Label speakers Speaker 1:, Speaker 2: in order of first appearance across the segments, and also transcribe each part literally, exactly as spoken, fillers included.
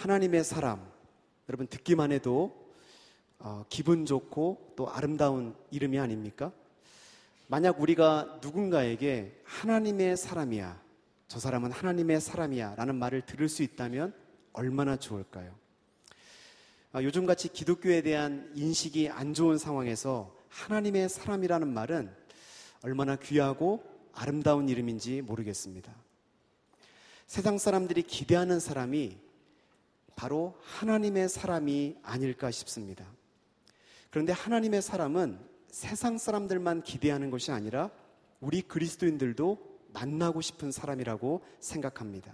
Speaker 1: 하나님의 사람, 여러분 듣기만 해도 어, 기분 좋고 또 아름다운 이름이 아닙니까? 만약 우리가 누군가에게 하나님의 사람이야, 저 사람은 하나님의 사람이야 라는 말을 들을 수 있다면 얼마나 좋을까요? 아, 요즘같이 기독교에 대한 인식이 안 좋은 상황에서 하나님의 사람이라는 말은 얼마나 귀하고 아름다운 이름인지 모르겠습니다. 세상 사람들이 기대하는 사람이 바로 하나님의 사람이 아닐까 싶습니다. 그런데 하나님의 사람은 세상 사람들만 기대하는 것이 아니라 우리 그리스도인들도 만나고 싶은 사람이라고 생각합니다.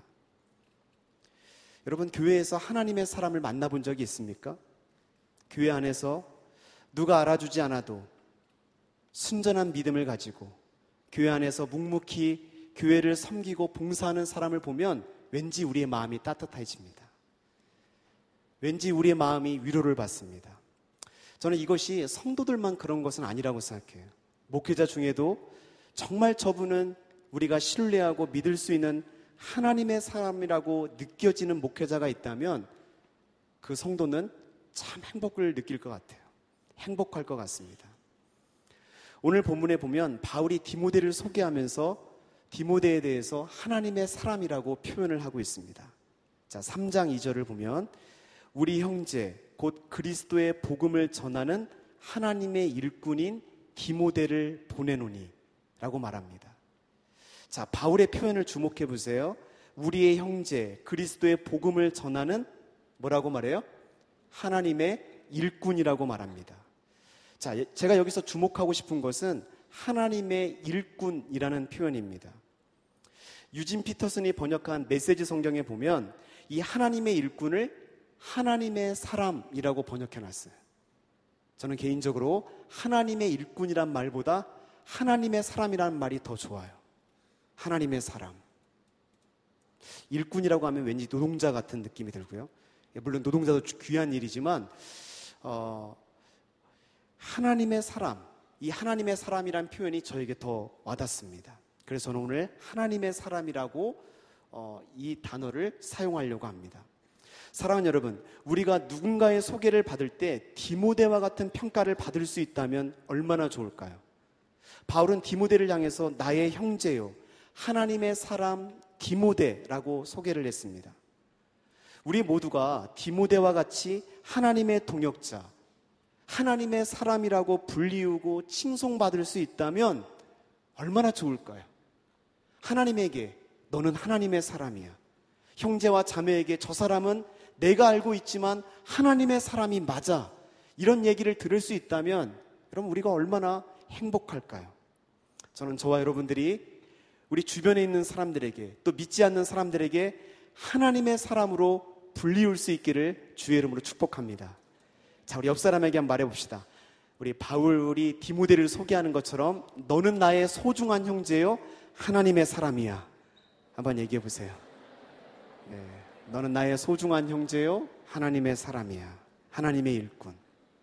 Speaker 1: 여러분, 교회에서 하나님의 사람을 만나본 적이 있습니까? 교회 안에서 누가 알아주지 않아도 순전한 믿음을 가지고 교회 안에서 묵묵히 교회를 섬기고 봉사하는 사람을 보면 왠지 우리의 마음이 따뜻해집니다. 왠지 우리의 마음이 위로를 받습니다. 저는 이것이 성도들만 그런 것은 아니라고 생각해요. 목회자 중에도 정말 저분은 우리가 신뢰하고 믿을 수 있는 하나님의 사람이라고 느껴지는 목회자가 있다면 그 성도는 참 행복을 느낄 것 같아요. 행복할 것 같습니다. 오늘 본문에 보면 바울이 디모데를 소개하면서 디모데에 대해서 하나님의 사람이라고 표현을 하고 있습니다. 자, 삼 장 이 절을 보면 우리 형제 곧 그리스도의 복음을 전하는 하나님의 일꾼인 디모데를 보내노니 라고 말합니다. 자, 바울의 표현을 주목해 보세요. 우리의 형제 그리스도의 복음을 전하는 뭐라고 말해요? 하나님의 일꾼이라고 말합니다. 자, 제가 여기서 주목하고 싶은 것은 하나님의 일꾼이라는 표현입니다. 유진 피터슨이 번역한 메시지 성경에 보면 이 하나님의 일꾼을 하나님의 사람이라고 번역해놨어요. 저는 개인적으로 하나님의 일꾼이란 말보다 하나님의 사람이라는 말이 더 좋아요. 하나님의 사람. 일꾼이라고 하면 왠지 노동자 같은 느낌이 들고요. 물론 노동자도 귀한 일이지만 어, 하나님의 사람, 이 하나님의 사람이란 표현이 저에게 더 와닿습니다. 그래서 저는 오늘 하나님의 사람이라고 어, 이 단어를 사용하려고 합니다. 사랑하는 여러분, 우리가 누군가의 소개를 받을 때 디모데와 같은 평가를 받을 수 있다면 얼마나 좋을까요? 바울은 디모데를 향해서 나의 형제요, 하나님의 사람 디모데라고 소개를 했습니다. 우리 모두가 디모데와 같이 하나님의 동역자, 하나님의 사람이라고 불리우고 칭송받을 수 있다면 얼마나 좋을까요? 하나님에게 너는 하나님의 사람이야. 형제와 자매에게 저 사람은 내가 알고 있지만 하나님의 사람이 맞아. 이런 얘기를 들을 수 있다면 여러분 우리가 얼마나 행복할까요? 저는 저와 여러분들이 우리 주변에 있는 사람들에게 또 믿지 않는 사람들에게 하나님의 사람으로 불리울 수 있기를 주의 이름으로 축복합니다. 자, 우리 옆 사람에게 한번 말해봅시다. 우리 바울이 디모데를 소개하는 것처럼 너는 나의 소중한 형제요 하나님의 사람이야. 한번 얘기해 보세요. 네, 너는 나의 소중한 형제요 하나님의 사람이야. 하나님의 일꾼.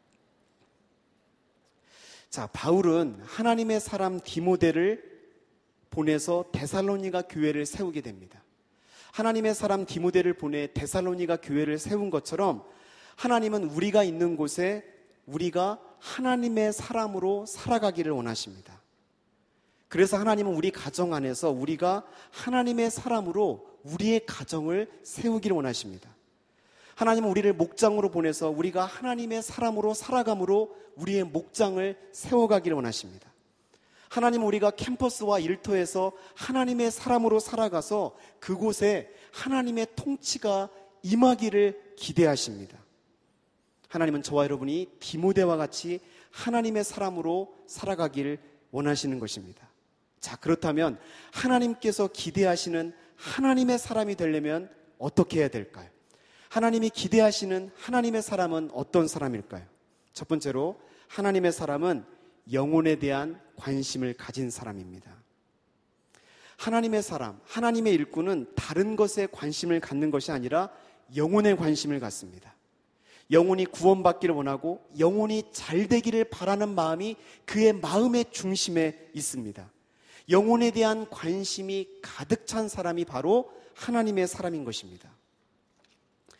Speaker 1: 자, 바울은 하나님의 사람 디모데를 보내서 데살로니가 교회를 세우게 됩니다. 하나님의 사람 디모데를 보내 데살로니가 교회를 세운 것처럼 하나님은 우리가 있는 곳에 우리가 하나님의 사람으로 살아가기를 원하십니다. 그래서 하나님은 우리 가정 안에서 우리가 하나님의 사람으로 우리의 가정을 세우기를 원하십니다. 하나님은 우리를 목장으로 보내서 우리가 하나님의 사람으로 살아감으로 우리의 목장을 세워가기를 원하십니다. 하나님은 우리가 캠퍼스와 일터에서 하나님의 사람으로 살아가서 그곳에 하나님의 통치가 임하기를 기대하십니다. 하나님은 저와 여러분이 디모데와 같이 하나님의 사람으로 살아가기를 원하시는 것입니다. 자, 그렇다면 하나님께서 기대하시는 하나님의 사람이 되려면 어떻게 해야 될까요? 하나님이 기대하시는 하나님의 사람은 어떤 사람일까요? 첫 번째로 하나님의 사람은 영혼에 대한 관심을 가진 사람입니다. 하나님의 사람, 하나님의 일꾼은 다른 것에 관심을 갖는 것이 아니라 영혼에 관심을 갖습니다. 영혼이 구원받기를 원하고 영혼이 잘 되기를 바라는 마음이 그의 마음의 중심에 있습니다. 영혼에 대한 관심이 가득 찬 사람이 바로 하나님의 사람인 것입니다.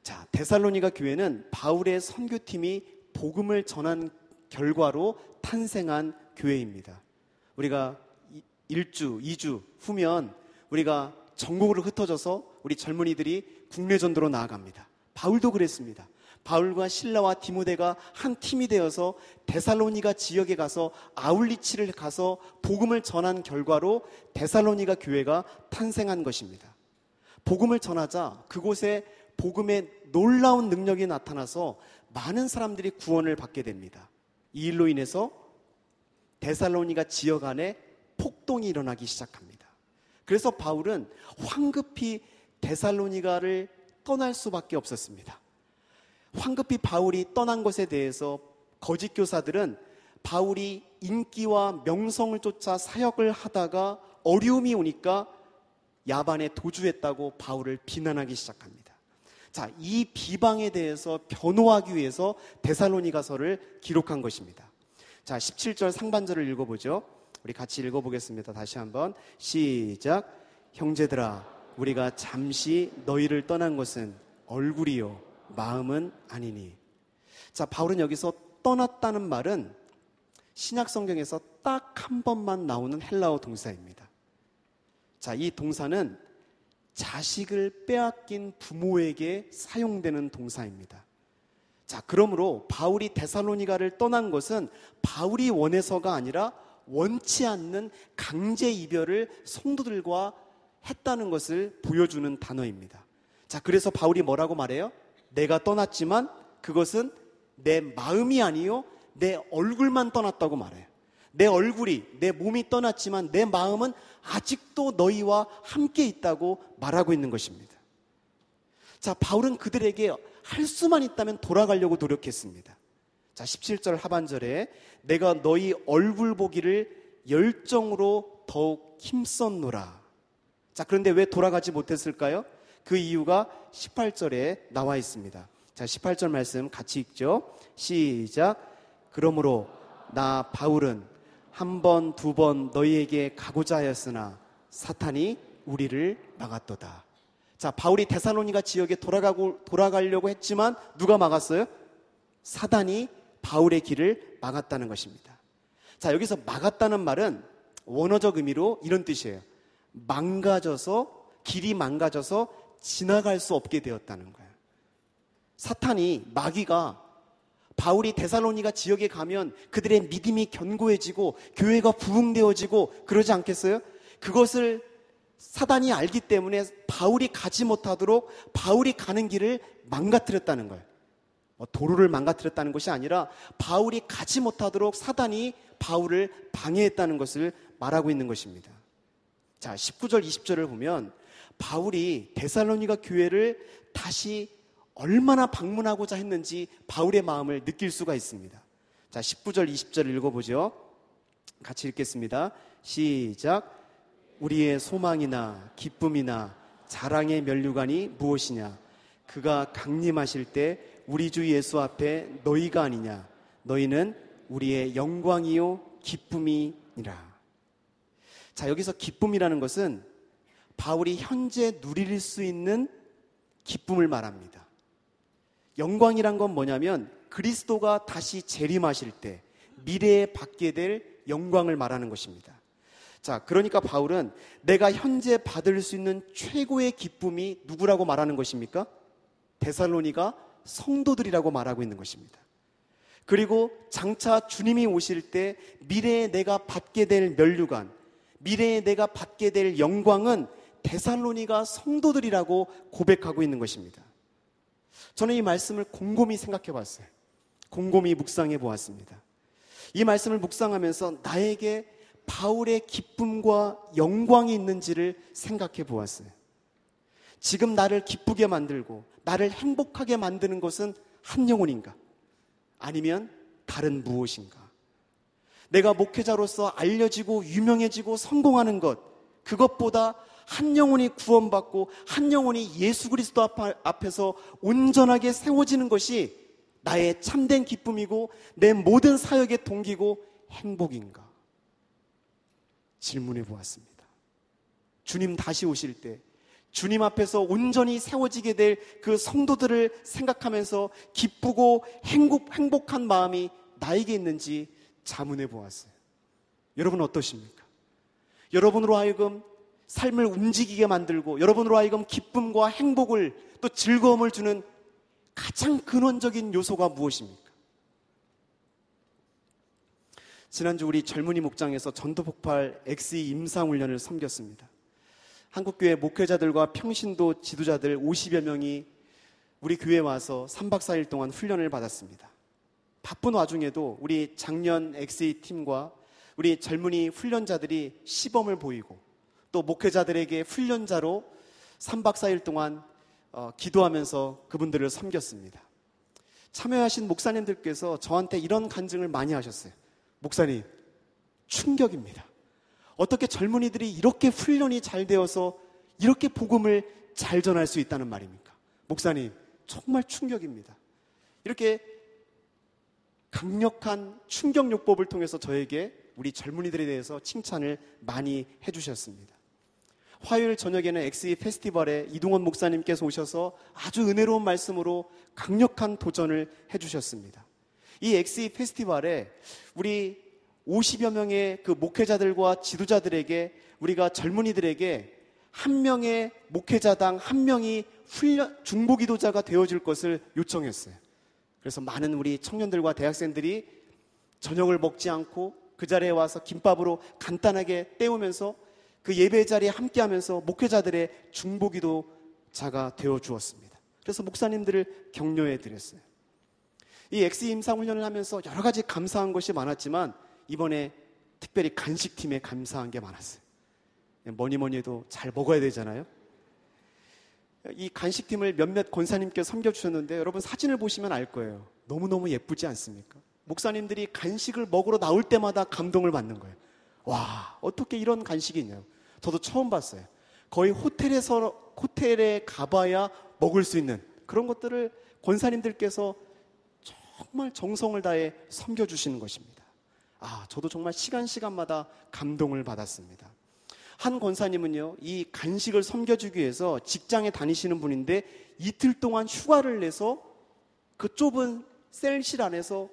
Speaker 1: 자, 데살로니가 교회는 바울의 선교팀이 복음을 전한 결과로 탄생한 교회입니다. 우리가 일 주, 이 주 후면 우리가 전국으로 흩어져서 우리 젊은이들이 국내 전도로 나아갑니다. 바울도 그랬습니다. 바울과 실라와 디모데가 한 팀이 되어서 데살로니가 지역에 가서 아울리치를 가서 복음을 전한 결과로 데살로니가 교회가 탄생한 것입니다. 복음을 전하자 그곳에 복음의 놀라운 능력이 나타나서 많은 사람들이 구원을 받게 됩니다. 이 일로 인해서 데살로니가 지역 안에 폭동이 일어나기 시작합니다. 그래서 바울은 황급히 데살로니가를 떠날 수밖에 없었습니다. 황급히 바울이 떠난 것에 대해서 거짓 교사들은 바울이 인기와 명성을 쫓아 사역을 하다가 어려움이 오니까 야반에 도주했다고 바울을 비난하기 시작합니다. 자, 이 비방에 대해서 변호하기 위해서 데살로니가서를 기록한 것입니다. 자, 십칠 절 상반절을 읽어보죠. 우리 같이 읽어보겠습니다. 다시 한번 시작. 형제들아, 우리가 잠시 너희를 떠난 것은 얼굴이요 마음은 아니니. 자, 바울은 여기서 떠났다는 말은 신약 성경에서 딱 한 번만 나오는 헬라어 동사입니다. 자, 이 동사는 자식을 빼앗긴 부모에게 사용되는 동사입니다. 자, 그러므로 바울이 데살로니가를 떠난 것은 바울이 원해서가 아니라 원치 않는 강제 이별을 성도들과 했다는 것을 보여주는 단어입니다. 자, 그래서 바울이 뭐라고 말해요? 내가 떠났지만 그것은 내 마음이 아니요 내 얼굴만 떠났다고 말해요. 내 얼굴이, 내 몸이 떠났지만 내 마음은 아직도 너희와 함께 있다고 말하고 있는 것입니다. 자, 바울은 그들에게 할 수만 있다면 돌아가려고 노력했습니다. 자, 십칠 절 하반절에 내가 너희 얼굴 보기를 열정으로 더욱 힘썼노라. 자, 그런데 왜 돌아가지 못했을까요? 그 이유가 십팔 절에 나와 있습니다. 자, 십팔 절 말씀 같이 읽죠. 시작. 그러므로 나 바울은 한 번, 두 번 너희에게 가고자 하였으나 사탄이 우리를 막았도다. 자, 바울이 데살로니가 지역에 돌아가고, 돌아가려고 했지만 누가 막았어요? 사단이 바울의 길을 막았다는 것입니다. 자, 여기서 막았다는 말은 원어적 의미로 이런 뜻이에요. 망가져서, 길이 망가져서 지나갈 수 없게 되었다는 거예요. 사탄이, 마귀가 바울이 데살로니가 지역에 가면 그들의 믿음이 견고해지고 교회가 부흥되어지고 그러지 않겠어요? 그것을 사단이 알기 때문에 바울이 가지 못하도록 바울이 가는 길을 망가뜨렸다는 거예요. 도로를 망가뜨렸다는 것이 아니라 바울이 가지 못하도록 사단이 바울을 방해했다는 것을 말하고 있는 것입니다. 자, 십구 절 이십 절을 보면 바울이 데살로니가 교회를 다시 얼마나 방문하고자 했는지 바울의 마음을 느낄 수가 있습니다. 자, 십구 절 이십 절 읽어보죠. 같이 읽겠습니다. 시작. 우리의 소망이나 기쁨이나 자랑의 면류관이 무엇이냐? 그가 강림하실 때 우리 주 예수 앞에 너희가 아니냐? 너희는 우리의 영광이요 기쁨이니라. 자, 여기서 기쁨이라는 것은 바울이 현재 누릴 수 있는 기쁨을 말합니다. 영광이란 건 뭐냐면 그리스도가 다시 재림하실 때 미래에 받게 될 영광을 말하는 것입니다. 자, 그러니까 바울은 내가 현재 받을 수 있는 최고의 기쁨이 누구라고 말하는 것입니까? 데살로니가 성도들이라고 말하고 있는 것입니다. 그리고 장차 주님이 오실 때 미래에 내가 받게 될 면류관, 미래에 내가 받게 될 영광은 데살로니가 성도들이라고 고백하고 있는 것입니다. 저는 이 말씀을 곰곰이 생각해 봤어요. 곰곰이 묵상해 보았습니다. 이 말씀을 묵상하면서 나에게 바울의 기쁨과 영광이 있는지를 생각해 보았어요. 지금 나를 기쁘게 만들고 나를 행복하게 만드는 것은 한 영혼인가? 아니면 다른 무엇인가? 내가 목회자로서 알려지고 유명해지고 성공하는 것, 그것보다 한 영혼이 구원받고 한 영혼이 예수 그리스도 앞에서 온전하게 세워지는 것이 나의 참된 기쁨이고 내 모든 사역의 동기고 행복인가? 질문해 보았습니다. 주님 다시 오실 때 주님 앞에서 온전히 세워지게 될 그 성도들을 생각하면서 기쁘고 행복, 행복한 마음이 나에게 있는지 자문해 보았어요. 여러분 어떠십니까? 여러분으로 하여금 삶을 움직이게 만들고 여러분으로 하여금 기쁨과 행복을 또 즐거움을 주는 가장 근원적인 요소가 무엇입니까? 지난주 우리 젊은이 목장에서 전도폭발 엑스이 임상훈련을 섬겼습니다. 한국교회 목회자들과 평신도 지도자들 오십여 명이 우리 교회에 와서 삼 박 사 일 동안 훈련을 받았습니다. 바쁜 와중에도 우리 작년 엑스이 팀과 우리 젊은이 훈련자들이 시범을 보이고 또 목회자들에게 훈련자로 삼 박 사 일 동안 어, 기도하면서 그분들을 섬겼습니다. 참여하신 목사님들께서 저한테 이런 간증을 많이 하셨어요. 목사님, 충격입니다. 어떻게 젊은이들이 이렇게 훈련이 잘 되어서 이렇게 복음을 잘 전할 수 있다는 말입니까? 목사님, 정말 충격입니다. 이렇게 강력한 충격요법을 통해서 저에게 우리 젊은이들에 대해서 칭찬을 많이 해주셨습니다. 화요일 저녁에는 엑스이 페스티벌에 이동원 목사님께서 오셔서 아주 은혜로운 말씀으로 강력한 도전을 해주셨습니다. 이 엑스이 페스티벌에 우리 오십여 명의 그 목회자들과 지도자들에게 우리가 젊은이들에게 한 명의 목회자당 한 명이 훈련, 중보기도자가 되어줄 것을 요청했어요. 그래서 많은 우리 청년들과 대학생들이 저녁을 먹지 않고 그 자리에 와서 김밥으로 간단하게 때우면서 그 예배 자리에 함께하면서 목회자들의 중보기도자가 되어주었습니다. 그래서 목사님들을 격려해 드렸어요. 이 엑스이 임상훈련을 하면서 여러 가지 감사한 것이 많았지만 이번에 특별히 간식팀에 감사한 게 많았어요. 뭐니 뭐니 해도 잘 먹어야 되잖아요. 이 간식팀을 몇몇 권사님께 섬겨주셨는데 여러분 사진을 보시면 알 거예요. 너무너무 예쁘지 않습니까? 목사님들이 간식을 먹으러 나올 때마다 감동을 받는 거예요. 와, 어떻게 이런 간식이 있냐고. 저도 처음 봤어요. 거의 호텔에서, 호텔에 가봐야 먹을 수 있는 그런 것들을 권사님들께서 정말 정성을 다해 섬겨주시는 것입니다. 아, 저도 정말 시간 시간마다 감동을 받았습니다. 한 권사님은요, 이 간식을 섬겨주기 위해서 직장에 다니시는 분인데 이틀 동안 휴가를 내서 그 좁은 셀실 안에서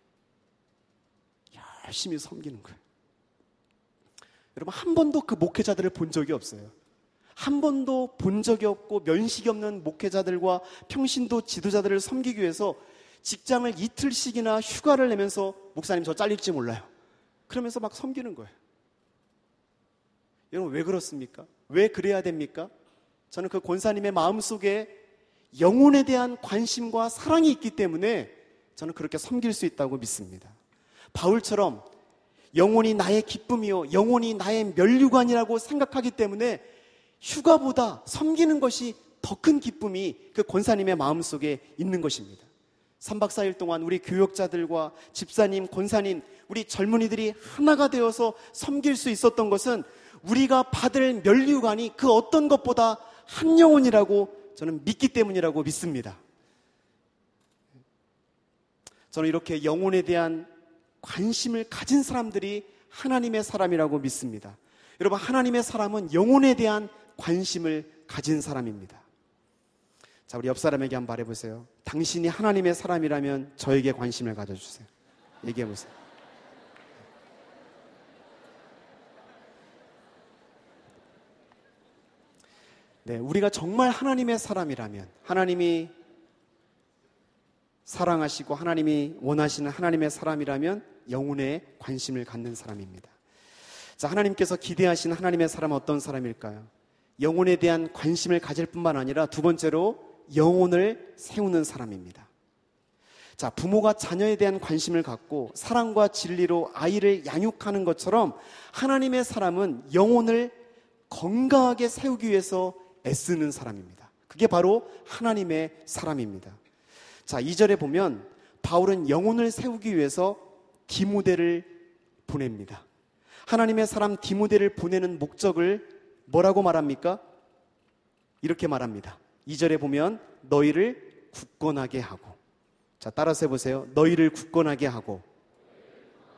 Speaker 1: 열심히 섬기는 거예요. 여러분, 한 번도 그 목회자들을 본 적이 없어요. 한 번도 본 적이 없고 면식이 없는 목회자들과 평신도 지도자들을 섬기기 위해서 직장을 이틀씩이나 휴가를 내면서 목사님 저 잘릴지 몰라요. 그러면서 막 섬기는 거예요. 여러분 왜 그렇습니까? 왜 그래야 됩니까? 저는 그 권사님의 마음속에 영혼에 대한 관심과 사랑이 있기 때문에 저는 그렇게 섬길 수 있다고 믿습니다. 바울처럼 영혼이 나의 기쁨이요 영혼이 나의 면류관이라고 생각하기 때문에 휴가보다 섬기는 것이 더 큰 기쁨이 그 권사님의 마음속에 있는 것입니다. 삼 박 사 일 동안 우리 교역자들과 집사님, 권사님, 우리 젊은이들이 하나가 되어서 섬길 수 있었던 것은 우리가 받을 면류관이 그 어떤 것보다 한 영혼이라고 저는 믿기 때문이라고 믿습니다. 저는 이렇게 영혼에 대한 관심을 가진 사람들이 하나님의 사람이라고 믿습니다. 여러분, 하나님의 사람은 영혼에 대한 관심을 가진 사람입니다. 자, 우리 옆 사람에게 한번 말해보세요. 당신이 하나님의 사람이라면 저에게 관심을 가져주세요. 얘기해보세요. 네, 우리가 정말 하나님의 사람이라면, 하나님이 사랑하시고 하나님이 원하시는 하나님의 사람이라면 영혼에 관심을 갖는 사람입니다. 자, 하나님께서 기대하시는 하나님의 사람은 어떤 사람일까요? 영혼에 대한 관심을 가질 뿐만 아니라 두 번째로 영혼을 세우는 사람입니다. 자, 부모가 자녀에 대한 관심을 갖고 사랑과 진리로 아이를 양육하는 것처럼 하나님의 사람은 영혼을 건강하게 세우기 위해서 애쓰는 사람입니다. 그게 바로 하나님의 사람입니다. 자, 이 절에 보면 바울은 영혼을 세우기 위해서 디모데를 보냅니다. 하나님의 사람 디모데를 보내는 목적을 뭐라고 말합니까? 이렇게 말합니다. 이 절에 보면 너희를 굳건하게 하고. 자, 따라서 해보세요. 너희를 굳건하게 하고.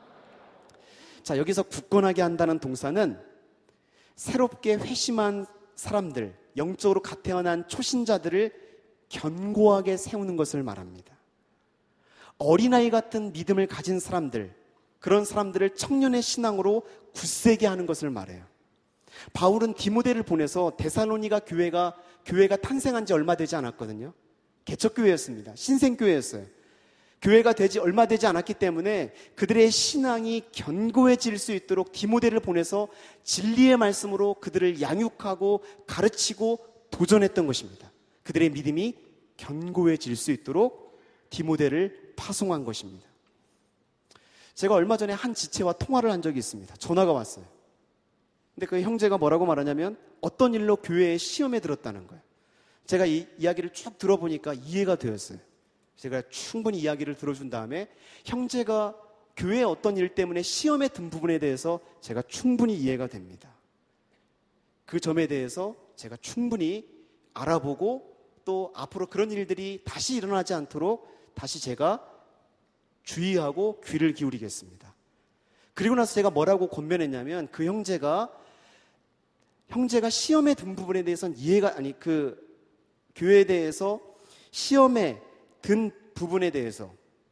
Speaker 1: 자, 여기서 굳건하게 한다는 동사는 새롭게 회심한 사람들, 영적으로 갓 태어난 초신자들을 견고하게 세우는 것을 말합니다. 어린아이 같은 믿음을 가진 사람들, 그런 사람들을 청년의 신앙으로 굳세게 하는 것을 말해요. 바울은 디모데를 보내서 데살로니가 교회가 교회가 탄생한 지 얼마 되지 않았거든요. 개척교회였습니다. 신생교회였어요. 교회가 되지 얼마 되지 않았기 때문에 그들의 신앙이 견고해질 수 있도록 디모데를 보내서 진리의 말씀으로 그들을 양육하고 가르치고 도전했던 것입니다. 그들의 믿음이 견고해질 수 있도록 디모데를 파송한 것입니다. 제가 얼마 전에 한 지체와 통화를 한 적이 있습니다. 전화가 왔어요. 근데 그 형제가 뭐라고 말하냐면 어떤 일로 교회에 시험에 들었다는 거예요. 제가 이 이야기를 쭉 들어보니까 이해가 되었어요. 제가 충분히 이야기를 들어준 다음에 형제가 교회의 어떤 일 때문에 시험에 든 부분에 대해서 제가 충분히 이해가 됩니다. 그 점에 대해서 제가 충분히 알아보고 또 앞으로 그런 일들이 다시 일어나지 않도록 다시 제가 주의하고 귀를 기울이겠습니다. 그리고 나서 제가 뭐라고 권면했냐면 그 형제가 형제가 시험에 든 부분에 대해서는 이해가 아니 그 교회에 대해서 시험에 든 부분에 대해서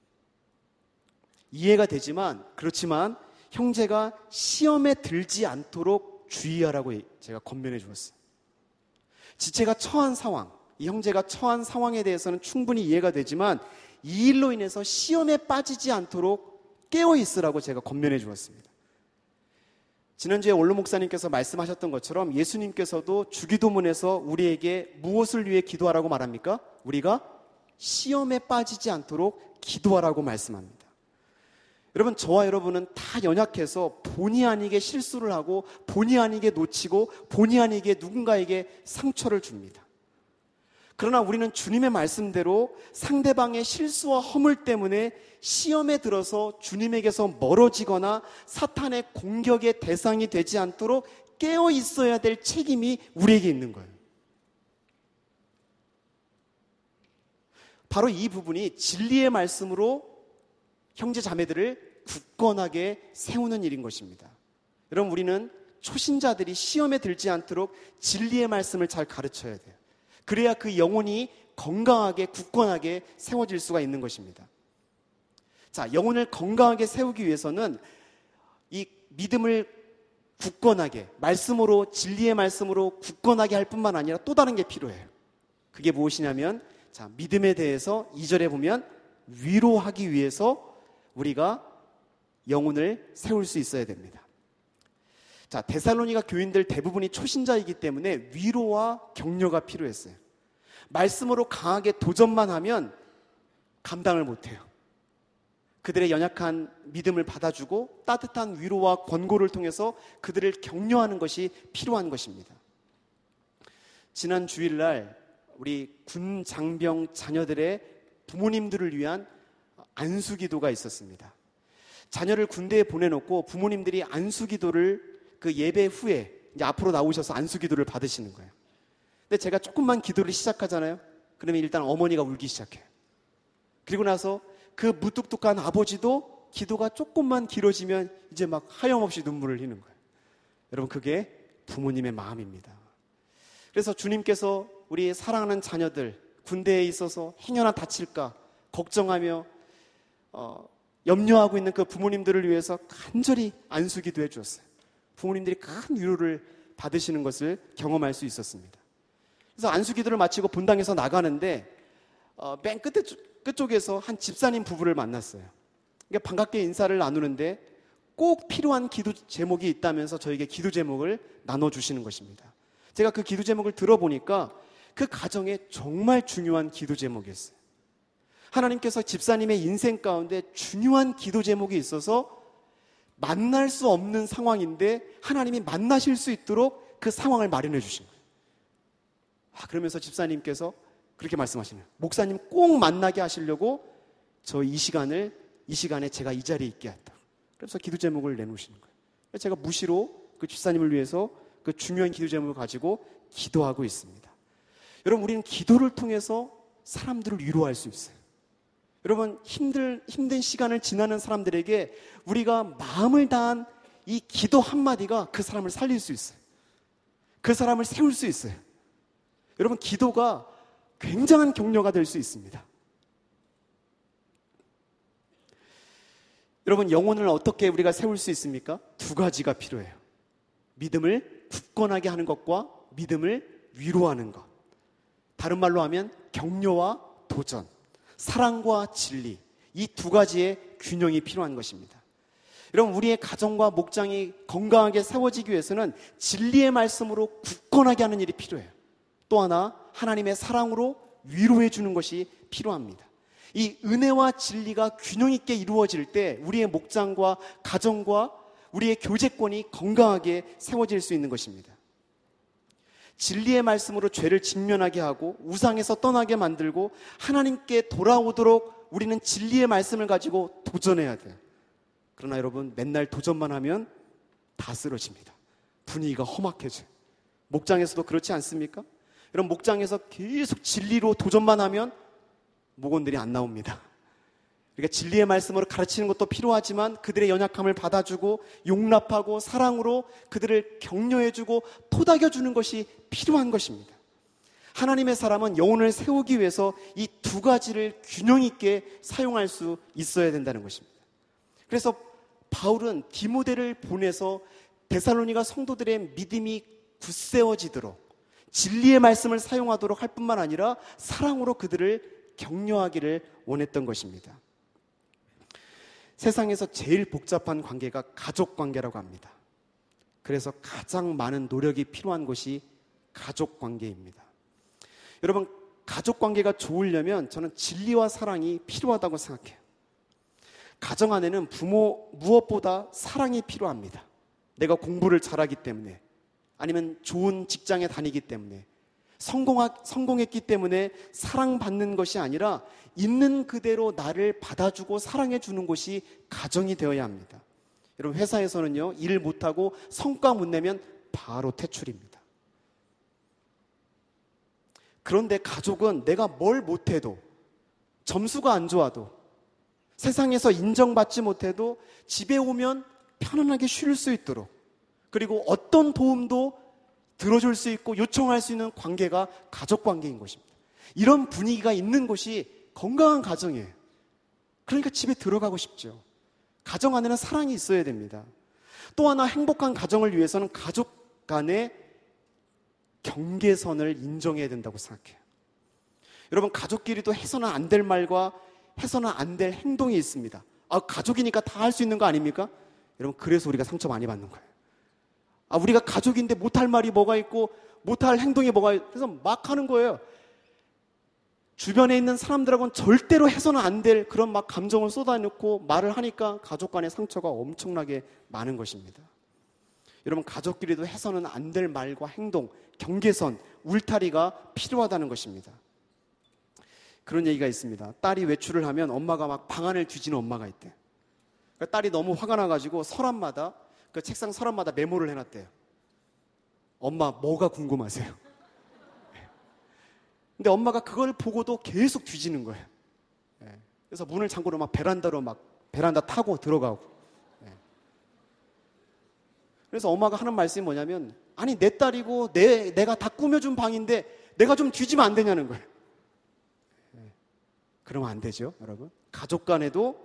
Speaker 1: 이해가 되지만 그렇지만 형제가 시험에 들지 않도록 주의하라고 제가 권면해 주었어요. 지체가 처한 상황, 이 형제가 처한 상황에 대해서는 충분히 이해가 되지만 이 일로 인해서 시험에 빠지지 않도록 깨어 있으라고 제가 권면해 주었습니다. 지난주에 원로 목사님께서 말씀하셨던 것처럼 예수님께서도 주기도문에서 우리에게 무엇을 위해 기도하라고 말합니까? 우리가 시험에 빠지지 않도록 기도하라고 말씀합니다. 여러분, 저와 여러분은 다 연약해서 본의 아니게 실수를 하고 본의 아니게 놓치고 본의 아니게 누군가에게 상처를 줍니다. 그러나 우리는 주님의 말씀대로 상대방의 실수와 허물 때문에 시험에 들어서 주님에게서 멀어지거나 사탄의 공격의 대상이 되지 않도록 깨어 있어야 될 책임이 우리에게 있는 거예요. 바로 이 부분이 진리의 말씀으로 형제 자매들을 굳건하게 세우는 일인 것입니다. 여러분, 우리는 초신자들이 시험에 들지 않도록 진리의 말씀을 잘 가르쳐야 돼요. 그래야 그 영혼이 건강하게 굳건하게 세워질 수가 있는 것입니다. 자, 영혼을 건강하게 세우기 위해서는 이 믿음을 굳건하게 말씀으로 진리의 말씀으로 굳건하게 할 뿐만 아니라 또 다른 게 필요해요. 그게 무엇이냐면 자, 믿음에 대해서 이 절에 보면 위로하기 위해서 우리가 영혼을 세울 수 있어야 됩니다. 자, 데살로니가 교인들 대부분이 초신자이기 때문에 위로와 격려가 필요했어요. 말씀으로 강하게 도전만 하면 감당을 못해요. 그들의 연약한 믿음을 받아주고 따뜻한 위로와 권고를 통해서 그들을 격려하는 것이 필요한 것입니다. 지난 주일날 우리 군 장병 자녀들의 부모님들을 위한 안수기도가 있었습니다. 자녀를 군대에 보내놓고 부모님들이 안수기도를 그 예배 후에 이제 앞으로 나오셔서 안수기도를 받으시는 거예요. 근데 제가 조금만 기도를 시작하잖아요. 그러면 일단 어머니가 울기 시작해요. 그리고 나서 그 무뚝뚝한 아버지도 기도가 조금만 길어지면 이제 막 하염없이 눈물을 흘리는 거예요. 여러분, 그게 부모님의 마음입니다. 그래서 주님께서 우리 사랑하는 자녀들 군대에 있어서 행여나 다칠까 걱정하며 어, 염려하고 있는 그 부모님들을 위해서 간절히 안수기도 해주었어요. 부모님들이 큰 위로를 받으시는 것을 경험할 수 있었습니다. 그래서 안수기도를 마치고 본당에서 나가는데 어, 맨 끝에, 끝쪽에서 한 집사님 부부를 만났어요. 그러니까 반갑게 인사를 나누는데 꼭 필요한 기도 제목이 있다면서 저에게 기도 제목을 나눠주시는 것입니다. 제가 그 기도 제목을 들어보니까 그 가정에 정말 중요한 기도 제목이었어요. 하나님께서 집사님의 인생 가운데 중요한 기도 제목이 있어서 만날 수 없는 상황인데 하나님이 만나실 수 있도록 그 상황을 마련해 주신 거예요. 아, 그러면서 집사님께서 그렇게 말씀하시네요. 목사님 꼭 만나게 하시려고 저 이 시간을 이 시간에 제가 이 자리에 있게 했다. 그래서 기도 제목을 내놓으시는 거예요. 제가 무시로 그 집사님을 위해서 그 중요한 기도 제목을 가지고 기도하고 있습니다. 여러분, 우리는 기도를 통해서 사람들을 위로할 수 있어요. 여러분, 힘들, 힘든 시간을 지나는 사람들에게 우리가 마음을 다한 이 기도 한마디가 그 사람을 살릴 수 있어요. 그 사람을 세울 수 있어요. 여러분, 기도가 굉장한 격려가 될 수 있습니다. 여러분, 영혼을 어떻게 우리가 세울 수 있습니까? 두 가지가 필요해요. 믿음을 굳건하게 하는 것과 믿음을 위로하는 것. 다른 말로 하면 격려와 도전, 사랑과 진리, 이 두 가지의 균형이 필요한 것입니다. 여러분, 우리의 가정과 목장이 건강하게 세워지기 위해서는 진리의 말씀으로 굳건하게 하는 일이 필요해요. 또 하나, 하나님의 사랑으로 위로해 주는 것이 필요합니다. 이 은혜와 진리가 균형 있게 이루어질 때 우리의 목장과 가정과 우리의 교제권이 건강하게 세워질 수 있는 것입니다. 진리의 말씀으로 죄를 직면하게 하고 우상에서 떠나게 만들고 하나님께 돌아오도록 우리는 진리의 말씀을 가지고 도전해야 돼요. 그러나 여러분, 맨날 도전만 하면 다 쓰러집니다. 분위기가 험악해져요. 목장에서도 그렇지 않습니까? 여러분, 목장에서 계속 진리로 도전만 하면 목원들이 안 나옵니다. 그러니까 진리의 말씀으로 가르치는 것도 필요하지만 그들의 연약함을 받아주고 용납하고 사랑으로 그들을 격려해주고 토닥여주는 것이 필요한 것입니다. 하나님의 사람은 영혼을 세우기 위해서 이 두 가지를 균형 있게 사용할 수 있어야 된다는 것입니다. 그래서 바울은 디모데를 보내서 데살로니가 성도들의 믿음이 굳세워지도록 진리의 말씀을 사용하도록 할 뿐만 아니라 사랑으로 그들을 격려하기를 원했던 것입니다. 세상에서 제일 복잡한 관계가 가족 관계라고 합니다. 그래서 가장 많은 노력이 필요한 것이 가족 관계입니다. 여러분, 가족 관계가 좋으려면 저는 진리와 사랑이 필요하다고 생각해요. 가정 안에는 부모 무엇보다 사랑이 필요합니다. 내가 공부를 잘하기 때문에, 아니면 좋은 직장에 다니기 때문에, 성공하, 성공했기 때문에 사랑받는 것이 아니라 있는 그대로 나를 받아주고 사랑해주는 것이 가정이 되어야 합니다. 여러분, 회사에서는요, 일 못하고 성과 못 내면 바로 퇴출입니다. 그런데 가족은 내가 뭘 못해도, 점수가 안 좋아도, 세상에서 인정받지 못해도 집에 오면 편안하게 쉴 수 있도록, 그리고 어떤 도움도 들어줄 수 있고 요청할 수 있는 관계가 가족 관계인 것입니다. 이런 분위기가 있는 곳이 건강한 가정이에요. 그러니까 집에 들어가고 싶죠. 가정 안에는 사랑이 있어야 됩니다. 또 하나, 행복한 가정을 위해서는 가족 간의 경계선을 인정해야 된다고 생각해요. 여러분, 가족끼리도 해서는 안 될 말과 해서는 안 될 행동이 있습니다. 아, 가족이니까 다 할 수 있는 거 아닙니까? 여러분, 그래서 우리가 상처 많이 받는 거예요. 아, 우리가 가족인데 못할 말이 뭐가 있고 못할 행동이 뭐가 있고 그래서 막 하는 거예요. 주변에 있는 사람들하고는 절대로 해서는 안 될 그런 막 감정을 쏟아놓고 말을 하니까 가족 간의 상처가 엄청나게 많은 것입니다. 여러분, 가족끼리도 해서는 안 될 말과 행동, 경계선, 울타리가 필요하다는 것입니다. 그런 얘기가 있습니다. 딸이 외출을 하면 엄마가 막 방안을 뒤지는 엄마가 있대요. 그러니까 딸이 너무 화가 나가지고 서랍마다, 그 책상 서랍마다 메모를 해놨대요. 엄마, 뭐가 궁금하세요? 근데 엄마가 그걸 보고도 계속 뒤지는 거예요. 그래서 문을 잠그고 막 베란다로 막 베란다 타고 들어가고. 그래서 엄마가 하는 말씀이 뭐냐면, 아니, 내 딸이고 내, 내가 다 꾸며준 방인데 내가 좀 뒤지면 안 되냐는 거예요. 그러면 안 되죠, 여러분. 가족 간에도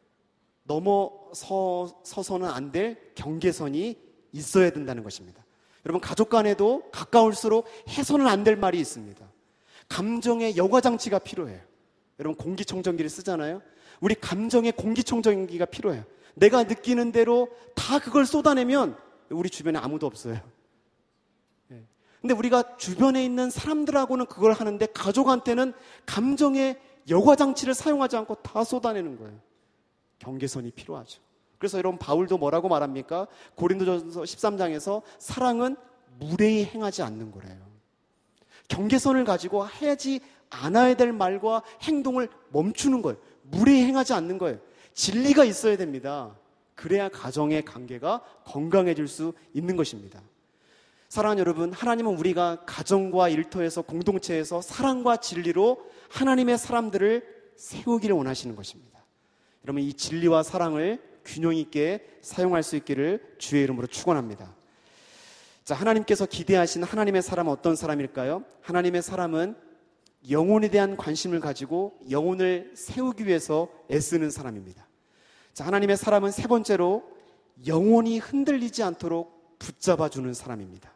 Speaker 1: 넘어서서는 안 될 경계선이 있어야 된다는 것입니다. 여러분, 가족 간에도 가까울수록 해서는 안 될 말이 있습니다. 감정의 여과장치가 필요해요. 여러분, 공기청정기를 쓰잖아요. 우리 감정의 공기청정기가 필요해요. 내가 느끼는 대로 다 그걸 쏟아내면 우리 주변에 아무도 없어요. 근데 우리가 주변에 있는 사람들하고는 그걸 하는데 가족한테는 감정의 여과장치를 사용하지 않고 다 쏟아내는 거예요. 경계선이 필요하죠. 그래서 여러분, 바울도 뭐라고 말합니까? 고린도전서 십삼 장에서 사랑은 무례히 행하지 않는 거래요. 경계선을 가지고 하지 않아야 될 말과 행동을 멈추는 거예요. 무례히 행하지 않는 거예요. 진리가 있어야 됩니다. 그래야 가정의 관계가 건강해질 수 있는 것입니다. 사랑하는 여러분, 하나님은 우리가 가정과 일터에서, 공동체에서 사랑과 진리로 하나님의 사람들을 세우기를 원하시는 것입니다. 여러분, 이 진리와 사랑을 균형 있게 사용할 수 있기를 주의 이름으로 축원합니다. 자, 하나님께서 기대하신 하나님의 사람은 어떤 사람일까요? 하나님의 사람은 영혼에 대한 관심을 가지고 영혼을 세우기 위해서 애쓰는 사람입니다. 자, 하나님의 사람은 세 번째로 영혼이 흔들리지 않도록 붙잡아주는 사람입니다.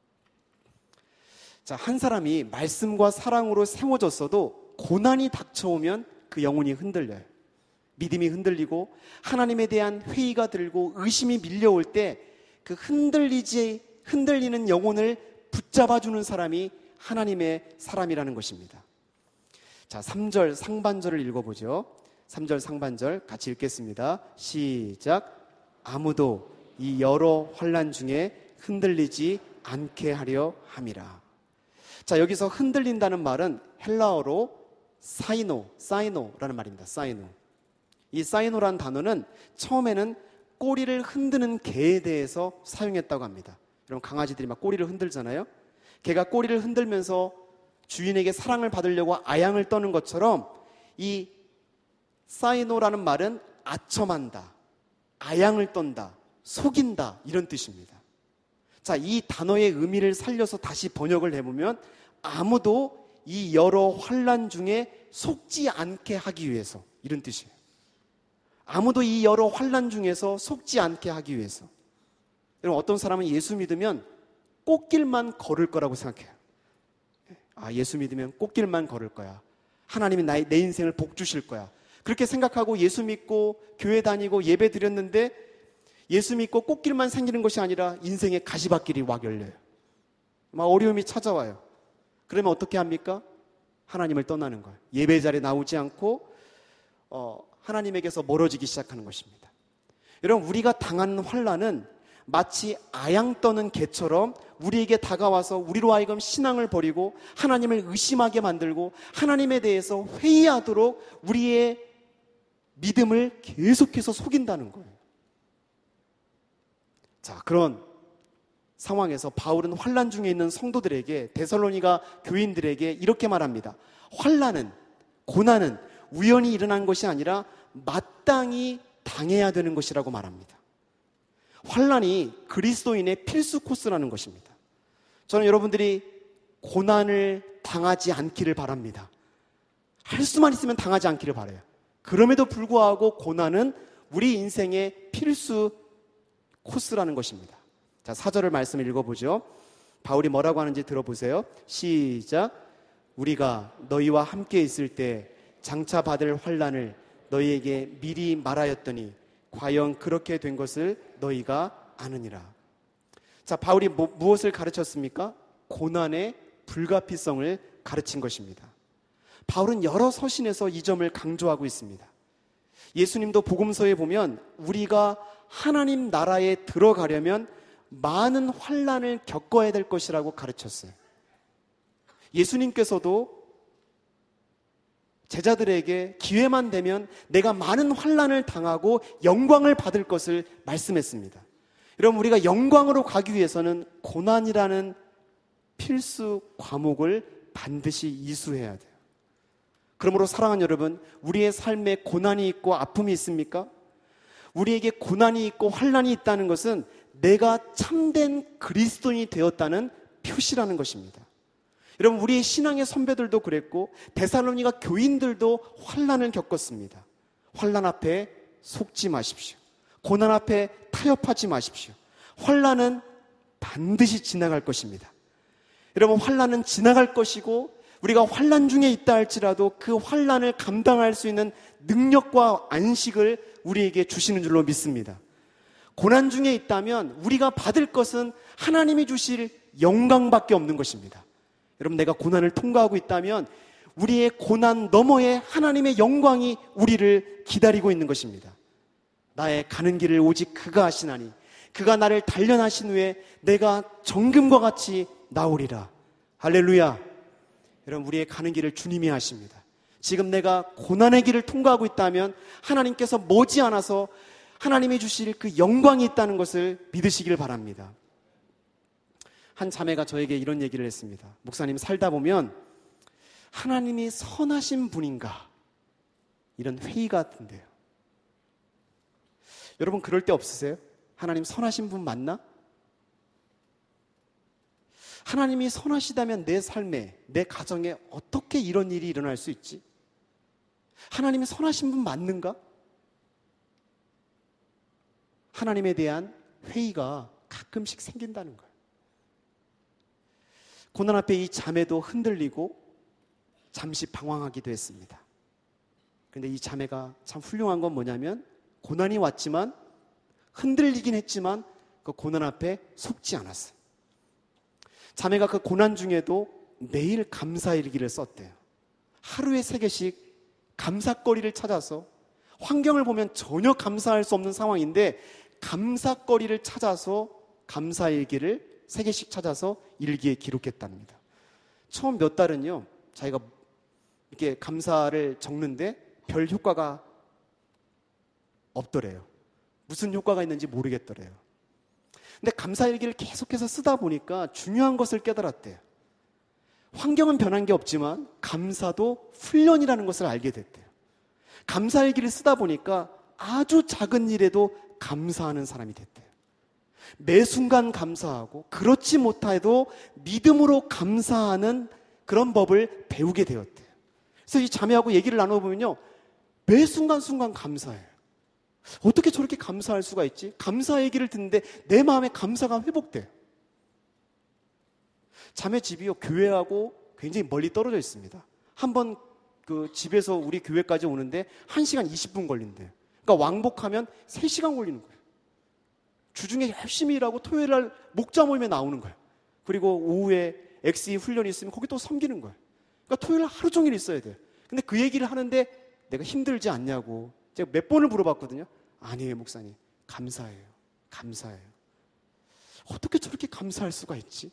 Speaker 1: 자, 한 사람이 말씀과 사랑으로 세워졌어도 고난이 닥쳐오면 그 영혼이 흔들려요. 믿음이 흔들리고 하나님에 대한 회의가 들고 의심이 밀려올 때 그 흔들리지 흔들리는 영혼을 붙잡아주는 사람이 하나님의 사람이라는 것입니다. 자, 삼 절 상반절을 읽어보죠. 삼 절 상반절 같이 읽겠습니다. 시작. 아무도 이 여러 환난 중에 흔들리지 않게 하려 함이라. 자, 여기서 흔들린다는 말은 헬라어로 사이노, 사이노라는 말입니다. 사이노. 이 사이노라는 단어는 처음에는 꼬리를 흔드는 개에 대해서 사용했다고 합니다. 여러분, 강아지들이 막 꼬리를 흔들잖아요. 개가 꼬리를 흔들면서 주인에게 사랑을 받으려고 아양을 떠는 것처럼 이 사이노라는 말은 아첨한다, 아양을 떤다, 속인다, 이런 뜻입니다. 자, 이 단어의 의미를 살려서 다시 번역을 해보면 아무도 이 여러 환난 중에 속지 않게 하기 위해서, 이런 뜻이에요. 아무도 이 여러 환난 중에서 속지 않게 하기 위해서. 여러분, 어떤 사람은 예수 믿으면 꽃길만 걸을 거라고 생각해요. 아, 예수 믿으면 꽃길만 걸을 거야. 하나님이 나의, 내 인생을 복 주실 거야. 그렇게 생각하고 예수 믿고 교회 다니고 예배 드렸는데 예수 믿고 꽃길만 생기는 것이 아니라 인생의 가시밭길이 막 열려요. 막 어려움이 찾아와요. 그러면 어떻게 합니까? 하나님을 떠나는 거예요. 예배 자리에 나오지 않고 어, 하나님에게서 멀어지기 시작하는 것입니다. 여러분, 우리가 당하는 환난은 마치 아양 떠는 개처럼 우리에게 다가와서 우리로 하여금 신앙을 버리고 하나님을 의심하게 만들고 하나님에 대해서 회의하도록 우리의 믿음을 계속해서 속인다는 거예요. 자, 그런 상황에서 바울은 환난 중에 있는 성도들에게, 데살로니가 교인들에게 이렇게 말합니다. 환난은, 고난은 우연히 일어난 것이 아니라 마땅히 당해야 되는 것이라고 말합니다. 환난이 그리스도인의 필수 코스라는 것입니다. 저는 여러분들이 고난을 당하지 않기를 바랍니다. 할 수만 있으면 당하지 않기를 바라요. 그럼에도 불구하고 고난은 우리 인생의 필수 코스라는 것입니다. 자, 사 절을 말씀 읽어보죠. 바울이 뭐라고 하는지 들어보세요. 시작. 우리가 너희와 함께 있을 때 장차 받을 환난을 너희에게 미리 말하였더니 과연 그렇게 된 것을 너희가 아느니라. 자, 바울이 뭐, 무엇을 가르쳤습니까? 고난의 불가피성을 가르친 것입니다. 바울은 여러 서신에서 이 점을 강조하고 있습니다. 예수님도 복음서에 보면 우리가 하나님 나라에 들어가려면 많은 환난을 겪어야 될 것이라고 가르쳤어요. 예수님께서도 제자들에게 기회만 되면 내가 많은 환난을 당하고 영광을 받을 것을 말씀했습니다. 여러분, 우리가 영광으로 가기 위해서는 고난이라는 필수 과목을 반드시 이수해야 돼요. 그러므로 사랑하는 여러분, 우리의 삶에 고난이 있고 아픔이 있습니까? 우리에게 고난이 있고 환난이 있다는 것은 내가 참된 그리스도인이 되었다는 표시라는 것입니다. 여러분, 우리의 신앙의 선배들도 그랬고 데살로니가 교인들도 환난을 겪었습니다. 환난 앞에 속지 마십시오. 고난 앞에 타협하지 마십시오. 환난은 반드시 지나갈 것입니다. 여러분, 환난은 지나갈 것이고 우리가 환난 중에 있다 할지라도 그 환난을 감당할 수 있는 능력과 안식을 우리에게 주시는 줄로 믿습니다. 고난 중에 있다면 우리가 받을 것은 하나님이 주실 영광밖에 없는 것입니다. 여러분, 내가 고난을 통과하고 있다면 우리의 고난 너머에 하나님의 영광이 우리를 기다리고 있는 것입니다. 나의 가는 길을 오직 그가 아시나니 그가 나를 단련하신 후에 내가 정금과 같이 나오리라. 할렐루야. 여러분, 우리의 가는 길을 주님이 하십니다. 지금 내가 고난의 길을 통과하고 있다면 하나님께서 머지않아서 하나님이 주실 그 영광이 있다는 것을 믿으시길 바랍니다. 한 자매가 저에게 이런 얘기를 했습니다. 목사님, 살다 보면 하나님이 선하신 분인가? 이런 회의가 든대요. 여러분, 그럴 때 없으세요? 하나님 선하신 분 맞나? 하나님이 선하시다면 내 삶에, 내 가정에 어떻게 이런 일이 일어날 수 있지? 하나님이 선하신 분 맞는가? 하나님에 대한 회의가 가끔씩 생긴다는 거예요. 고난 앞에 이 자매도 흔들리고 잠시 방황하기도 했습니다. 그런데 이 자매가 참 훌륭한 건 뭐냐면 고난이 왔지만 흔들리긴 했지만 그 고난 앞에 속지 않았어요. 자매가 그 고난 중에도 매일 감사일기를 썼대요. 하루에 세 개씩 감사거리를 찾아서, 환경을 보면 전혀 감사할 수 없는 상황인데 감사거리를 찾아서 감사일기를 세 개씩 찾아서 일기에 기록했답니다. 처음 몇 달은요, 자기가 이렇게 감사를 적는데 별 효과가 없더래요. 무슨 효과가 있는지 모르겠더래요. 근데 감사일기를 계속해서 쓰다 보니까 중요한 것을 깨달았대요. 환경은 변한 게 없지만 감사도 훈련이라는 것을 알게 됐대요. 감사일기를 쓰다 보니까 아주 작은 일에도 감사하는 사람이 됐대요. 매 순간 감사하고 그렇지 못해도 믿음으로 감사하는 그런 법을 배우게 되었대요. 그래서 이 자매하고 얘기를 나눠보면요, 매 순간순간 감사해요. 어떻게 저렇게 감사할 수가 있지? 감사 얘기를 듣는데 내 마음에 감사가 회복돼요. 자매 집이요, 교회하고 굉장히 멀리 떨어져 있습니다. 한번 그 집에서 우리 교회까지 오는데 한 시간 이십 분 걸린대요. 그러니까 왕복하면 세 시간 걸리는 거예요. 주중에 열심히 일하고 토요일 날 목자 모임에 나오는 거예요. 그리고 오후에 엑스이 훈련이 있으면 거기 또 섬기는 거예요. 그러니까 토요일 날 하루 종일 있어야 돼요. 근데 그 얘기를 하는데 내가 힘들지 않냐고 제가 몇 번을 물어봤거든요. 아니에요, 목사님. 감사해요. 감사해요. 어떻게 저렇게 감사할 수가 있지?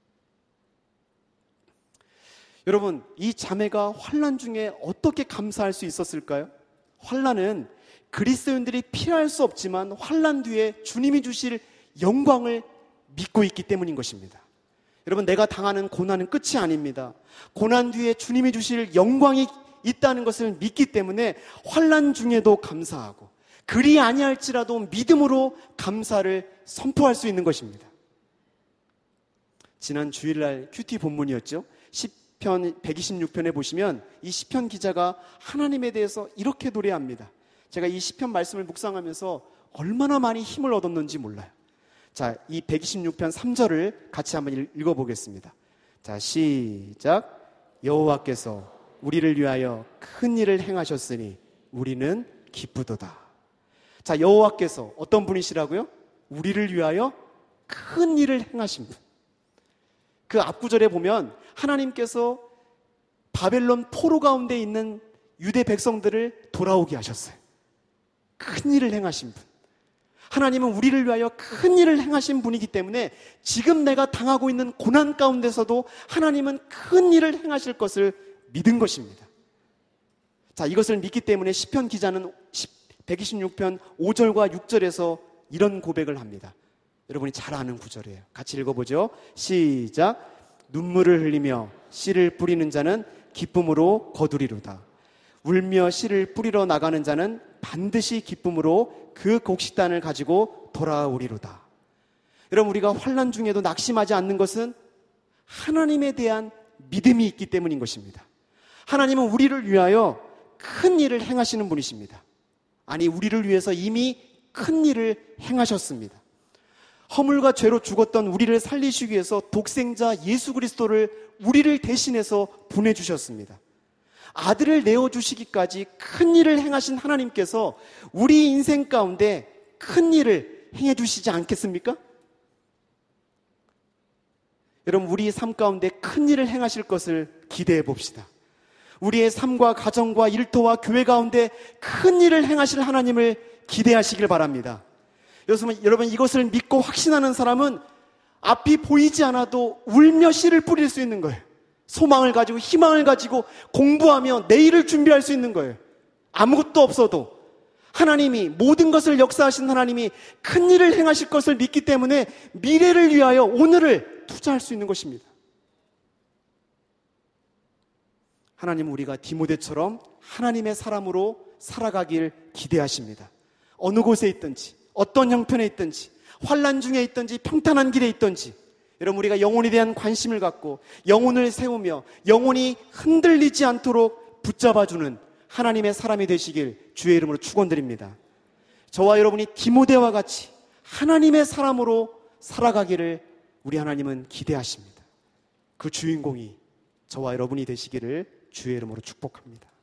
Speaker 1: 여러분, 이 자매가 환난 중에 어떻게 감사할 수 있었을까요? 환난은 그리스도인들이 피할 수 없지만 환난 뒤에 주님이 주실 영광을 믿고 있기 때문인 것입니다. 여러분, 내가 당하는 고난은 끝이 아닙니다. 고난 뒤에 주님이 주실 영광이 있다는 것을 믿기 때문에 환난 중에도 감사하고, 그리 아니할지라도 믿음으로 감사를 선포할 수 있는 것입니다. 지난 주일날 큐티 본문이었죠. 시편 백이십육 편에 보시면 이 시편 기자가 하나님에 대해서 이렇게 노래합니다. 제가 이 시편 말씀을 묵상하면서 얼마나 많이 힘을 얻었는지 몰라요. 자, 이 백이십육 편 삼 절을 같이 한번 읽어보겠습니다. 자, 시작. 여호와께서 우리를 위하여 큰 일을 행하셨으니 우리는 기쁘도다. 자, 여호와께서 어떤 분이시라고요? 우리를 위하여 큰 일을 행하신 분. 그 앞구절에 보면 하나님께서 바벨론 포로 가운데 있는 유대 백성들을 돌아오게 하셨어요. 큰 일을 행하신 분. 하나님은 우리를 위하여 큰 일을 행하신 분이기 때문에 지금 내가 당하고 있는 고난 가운데서도 하나님은 큰 일을 행하실 것을 믿은 것입니다. 자, 이것을 믿기 때문에 시편 기자는 백이십육 편 오 절과 육 절에서 이런 고백을 합니다. 여러분이 잘 아는 구절이에요. 같이 읽어보죠. 시작. 눈물을 흘리며 씨를 뿌리는 자는 기쁨으로 거두리로다. 울며 씨를 뿌리러 나가는 자는 반드시 기쁨으로 그 곡식단을 가지고 돌아오리로다. 여러분, 우리가 환난 중에도 낙심하지 않는 것은 하나님에 대한 믿음이 있기 때문인 것입니다. 하나님은 우리를 위하여 큰 일을 행하시는 분이십니다. 아니, 우리를 위해서 이미 큰 일을 행하셨습니다. 허물과 죄로 죽었던 우리를 살리시기 위해서 독생자 예수 그리스도를 우리를 대신해서 보내주셨습니다. 아들을 내어주시기까지 큰 일을 행하신 하나님께서 우리 인생 가운데 큰 일을 행해주시지 않겠습니까? 여러분, 우리 삶 가운데 큰 일을 행하실 것을 기대해 봅시다. 우리의 삶과 가정과 일터와 교회 가운데 큰 일을 행하실 하나님을 기대하시길 바랍니다. 여러분, 이것을 믿고 확신하는 사람은 앞이 보이지 않아도 울며 씨를 뿌릴 수 있는 거예요. 소망을 가지고 희망을 가지고 공부하며 내일을 준비할 수 있는 거예요. 아무것도 없어도 하나님이, 모든 것을 역사하신 하나님이 큰 일을 행하실 것을 믿기 때문에 미래를 위하여 오늘을 투자할 수 있는 것입니다. 하나님은 우리가 디모데처럼 하나님의 사람으로 살아가길 기대하십니다. 어느 곳에 있든지, 어떤 형편에 있든지, 환난 중에 있든지, 평탄한 길에 있든지 여러분, 우리가 영혼에 대한 관심을 갖고 영혼을 세우며 영혼이 흔들리지 않도록 붙잡아주는 하나님의 사람이 되시길 주의 이름으로 축원드립니다. 저와 여러분이 디모데와 같이 하나님의 사람으로 살아가기를 우리 하나님은 기대하십니다. 그 주인공이 저와 여러분이 되시기를 주의 이름으로 축복합니다.